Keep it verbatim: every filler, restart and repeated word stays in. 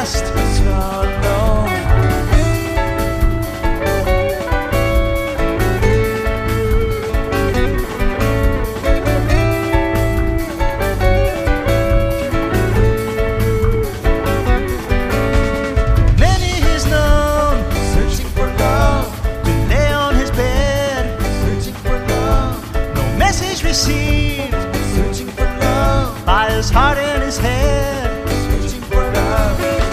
past sorrow. Many he's known, searching for love, to lay on his bed, searching for love. No message received, searching for love, by his heart and his head.